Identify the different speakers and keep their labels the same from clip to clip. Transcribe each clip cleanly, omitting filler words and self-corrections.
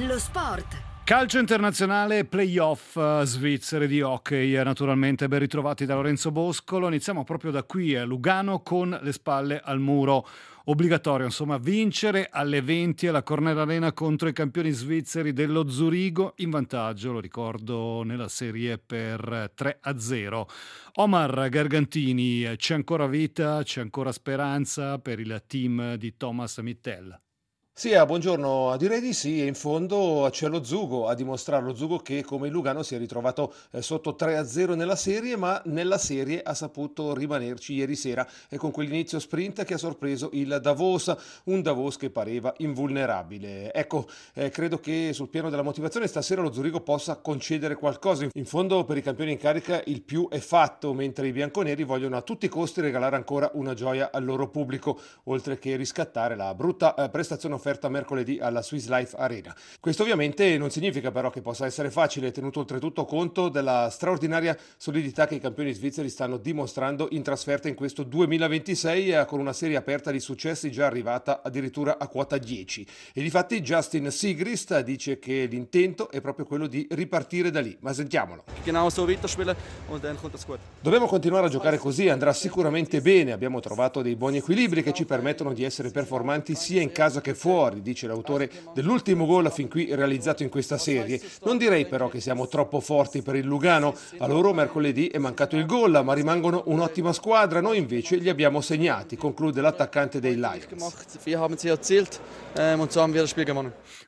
Speaker 1: Lo sport.
Speaker 2: Calcio internazionale, playoff, svizzere di hockey, naturalmente ben ritrovati da Lorenzo Boscolo. Iniziamo proprio da qui a Lugano con le spalle al muro. Obbligatorio, insomma, vincere alle 20 alla Cornell Arena contro i campioni svizzeri dello Zurigo, in vantaggio, lo ricordo, nella serie per 3-0. Omar Gargantini, c'è ancora vita, c'è ancora speranza per il team di Thomas Mittel?
Speaker 3: Sì, buongiorno, direi di sì, e in fondo c'è lo Zugo a dimostrare, lo Zugo che come il Lugano si è ritrovato sotto 3-0 nella serie, ma nella serie ha saputo rimanerci ieri sera e con quell'inizio sprint che ha sorpreso il Davos, un Davos che pareva invulnerabile. Ecco, credo che sul piano della motivazione stasera lo Zurigo possa concedere qualcosa, in fondo per i campioni in carica il più è fatto, mentre i bianconeri vogliono a tutti i costi regalare ancora una gioia al loro pubblico, oltre che riscattare la brutta prestazione offerta mercoledì alla Swiss Life Arena. Questo ovviamente non significa però che possa essere facile, tenuto oltretutto conto della straordinaria solidità che i campioni svizzeri stanno dimostrando in trasferta in questo 2026 con una serie aperta di successi già arrivata addirittura a quota 10. E difatti Justin Sigrist dice che l'intento è proprio quello di ripartire da lì, ma sentiamolo.
Speaker 4: Genau so weiterspielen und dann kommt das gut.
Speaker 3: Dobbiamo continuare a giocare così, andrà sicuramente bene, abbiamo trovato dei buoni equilibri che ci permettono di essere performanti sia in casa che fuori, dice l'autore dell'ultimo gol fin qui realizzato in questa serie. Non direi però che siamo troppo forti per il Lugano, a loro mercoledì è mancato il gol, ma rimangono un'ottima squadra, noi invece li abbiamo segnati, conclude l'attaccante dei Lions.
Speaker 4: Wir haben sie erzielt und so haben wir das Spiel gewonnen.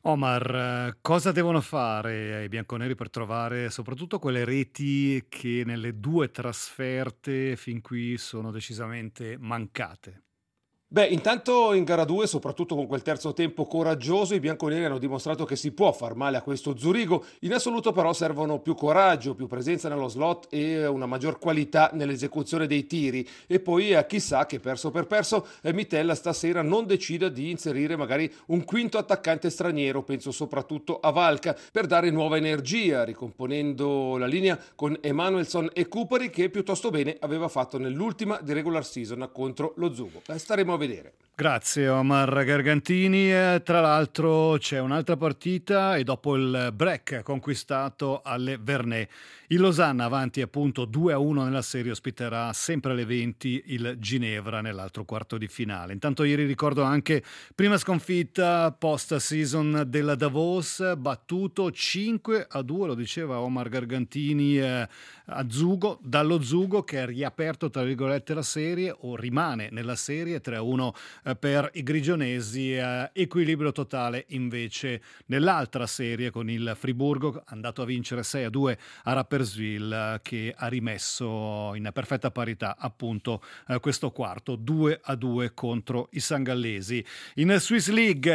Speaker 2: Omar, cosa devono fare i bianconeri per trovare soprattutto quelle reti che nelle due trasferte fin qui sono decisamente mancate?
Speaker 3: Beh, intanto in gara 2, soprattutto con quel terzo tempo coraggioso, i bianconeri hanno dimostrato che si può far male a questo Zurigo. In assoluto però servono più coraggio, più presenza nello slot e una maggior qualità nell'esecuzione dei tiri. E poi chissà che perso per perso Mitella stasera non decida di inserire magari un quinto attaccante straniero, penso soprattutto a Valka, per dare nuova energia, ricomponendo la linea con Emanuelson e Kupari che piuttosto bene aveva fatto nell'ultima di regular season contro lo Zugo. Staremo a vedere.
Speaker 2: Grazie Omar Gargantini. Tra l'altro c'è un'altra partita e dopo il break conquistato alle Vernet il Losanna avanti appunto 2-1 nella serie ospiterà sempre alle 20 il Ginevra nell'altro quarto di finale. Intanto ieri ricordo anche prima sconfitta post season della Davos, battuto 5-2, lo diceva Omar Gargantini, a Zugo, dallo Zugo che ha riaperto tra virgolette la serie o rimane nella serie 3-1 per i grigionesi, equilibrio totale invece nell'altra serie con il Friburgo andato a vincere 6-2 a Rapperswil che ha rimesso in perfetta parità appunto questo quarto 2-2 contro i sangallesi. In Swiss League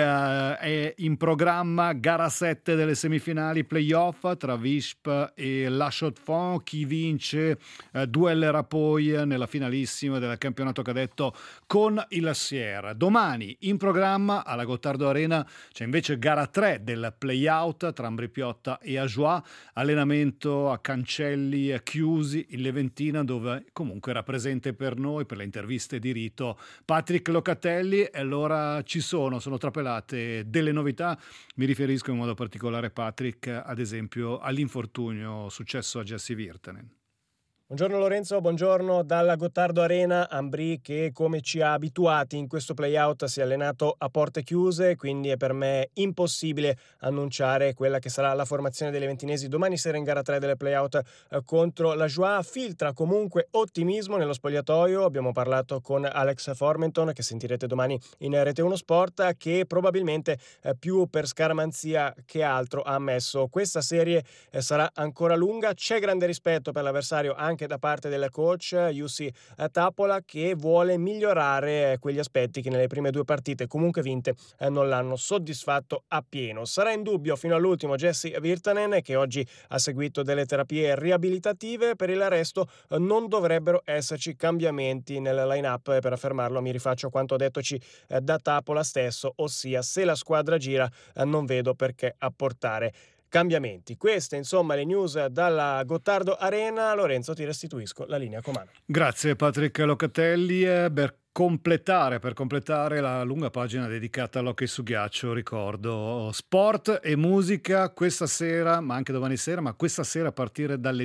Speaker 2: è in programma gara 7 delle semifinali playoff tra Visp e La Chaux-de-Fonds. Chi vince duellerà poi nella finalissima del campionato cadetto con il Sierra. Domani in programma alla Gottardo Arena c'è invece gara 3 del play-out tra Ambri Piotta e Ajoie, allenamento a cancelli chiusi in Leventina dove comunque era presente per noi per le interviste di rito Patrick Locatelli e allora sono trapelate delle novità, mi riferisco in modo particolare Patrick ad esempio all'infortunio successo a Jesse Virtanen.
Speaker 5: Buongiorno Lorenzo, buongiorno dalla Gottardo Arena. Ambri che come ci ha abituati in questo playout si è allenato a porte chiuse, quindi è per me impossibile annunciare quella che sarà la formazione dei leventinesi domani sera in gara 3 delle playout contro la Joie. Filtra comunque ottimismo nello spogliatoio, abbiamo parlato con Alex Formenton che sentirete domani in Rete 1 Sport, che probabilmente più per scaramanzia che altro ha ammesso questa serie sarà ancora lunga, c'è grande rispetto per l'avversario anche da parte del coach Jussi Tapola che vuole migliorare quegli aspetti che nelle prime due partite comunque vinte non l'hanno soddisfatto appieno. Sarà in dubbio fino all'ultimo Jesse Virtanen che oggi ha seguito delle terapie riabilitative, per il resto non dovrebbero esserci cambiamenti nel line-up. Per affermarlo mi rifaccio a quanto dettoci da Tapola stesso, ossia se la squadra gira non vedo perché apportare cambiamenti. Queste insomma le news dalla Gottardo Arena. Lorenzo, ti restituisco la linea comando.
Speaker 2: Grazie Patrick Locatelli. per completare la lunga pagina dedicata all'hockey su ghiaccio, ricordo sport e musica questa sera, ma anche domani sera, ma questa sera a partire dalle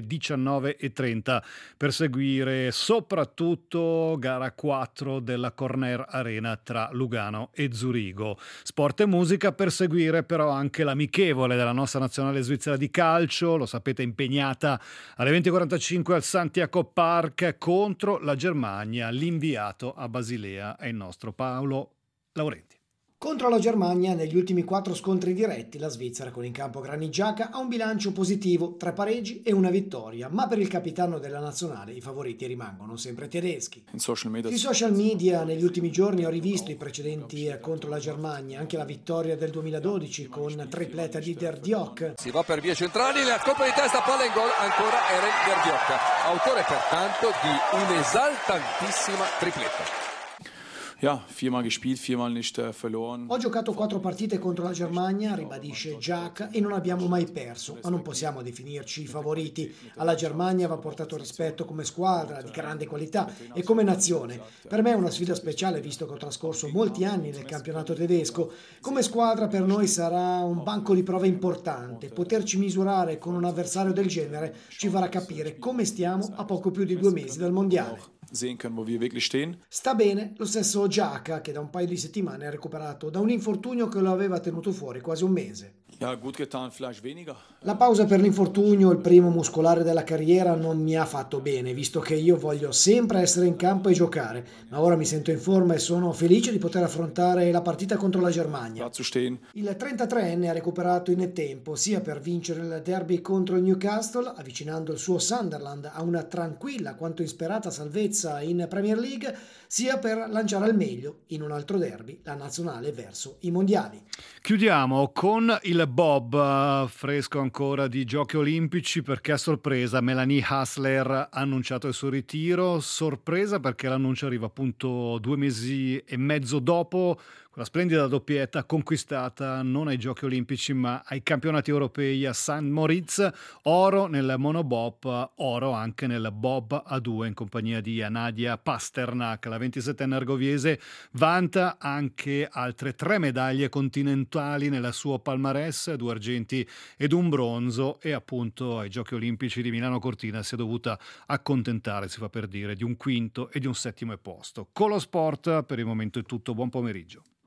Speaker 2: 19:30 per seguire soprattutto gara 4 della Corner Arena tra Lugano e Zurigo. Sport e musica per seguire però anche l'amichevole della nostra nazionale svizzera di calcio, lo sapete, impegnata alle 20:45 al Santiago Park contro la Germania. L'inviato a Basilea è il nostro Paolo Laurenti.
Speaker 1: Contro la Germania, negli ultimi 4 scontri diretti, la Svizzera con in campo Granit Xhaka ha un bilancio positivo, 3 pareggi e una vittoria, ma per il capitano della nazionale i favoriti rimangono sempre tedeschi. Sui social media negli ultimi giorni ho rivisto i precedenti contro la Germania, anche la vittoria del 2012 con tripletta di Der Diok.
Speaker 6: Si va per vie centrali, la colpo di testa, palla in gol, ancora Eren Der Diok, autore pertanto di un'esaltantissima tripletta.
Speaker 7: Ja, 4-mal gespielt, 4-mal nicht verloren.
Speaker 1: Ho giocato 4 partite contro la Germania, ribadisce Xhaka, e non abbiamo mai perso, ma non possiamo definirci i favoriti. Alla Germania va portato rispetto come squadra di grande qualità e come nazione. Per me è una sfida speciale visto che ho trascorso molti anni nel campionato tedesco. Come squadra per noi sarà un banco di prova importante. Poterci misurare con un avversario del genere ci farà capire come stiamo a poco più di 2 mesi dal mondiale.
Speaker 7: Sehen können, wo wir wirklich stehen.
Speaker 1: Sta bene lo stesso Xhaka, che da un paio di settimane ha recuperato da un infortunio che lo aveva tenuto fuori quasi un mese.
Speaker 7: Ja, gut getan, vielleicht weniger.
Speaker 1: La pausa per l'infortunio, il primo muscolare della carriera, non mi ha fatto bene, visto che io voglio sempre essere in campo e giocare, ma ora mi sento in forma e sono felice di poter affrontare la partita contro la Germania. Il 33enne ha recuperato in tempo, sia per vincere il derby contro il Newcastle, avvicinando il suo Sunderland a una tranquilla quanto insperata salvezza in Premier League, sia per lanciare al meglio, in un altro derby, la nazionale verso i mondiali.
Speaker 2: Chiudiamo con il bob, fresco ancora di giochi olimpici, perché a sorpresa Melanie Hassler ha annunciato il suo ritiro. Sorpresa perché l'annuncio arriva appunto 2 mesi e mezzo dopo quella splendida doppietta conquistata non ai giochi olimpici ma ai campionati europei a St. Moritz, oro nel monobob, oro anche nel bob a 2 in compagnia di Nadia Pasternak. La 27enne argoviese vanta anche altre 3 medaglie continentali nel suo palmarès, 2 argenti ed un bronzo, e appunto ai giochi olimpici di Milano Cortina si è dovuta accontentare, si fa per dire, di un quinto e di un 7° posto. Con lo sport per il momento è tutto, buon pomeriggio.